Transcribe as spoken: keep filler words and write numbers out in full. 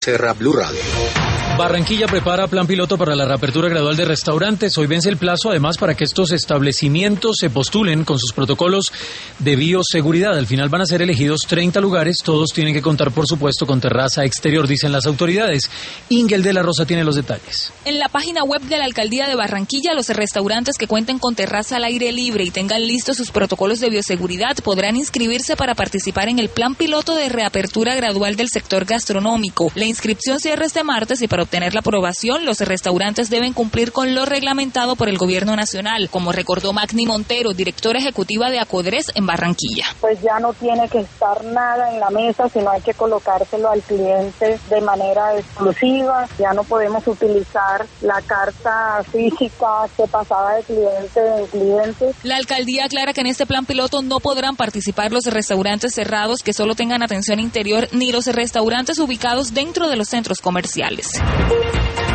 Terra Blue Radio. Barranquilla prepara plan piloto para la reapertura gradual de restaurantes. Hoy vence el plazo, además, para que estos establecimientos se postulen con sus protocolos de bioseguridad. Al final van a ser elegidos treinta lugares. Todos tienen que contar, por supuesto, con terraza exterior, dicen las autoridades. Ingel de la Rosa tiene los detalles. En la página web de la Alcaldía de Barranquilla, los restaurantes que cuenten con terraza al aire libre y tengan listos sus protocolos de bioseguridad podrán inscribirse para participar en el plan piloto de reapertura gradual del sector gastronómico. La inscripción cierra este martes y para obtener la aprobación, los restaurantes deben cumplir con lo reglamentado por el Gobierno Nacional, como recordó Magni Montero, directora ejecutiva de Acodres en Barranquilla. Pues ya no tiene que estar nada en la mesa, sino hay que colocárselo al cliente de manera exclusiva. Ya no podemos utilizar la carta física que pasaba de cliente en cliente. La alcaldía aclara que en este plan piloto no podrán participar los restaurantes cerrados que solo tengan atención interior ni los restaurantes ubicados dentro de los centros comerciales.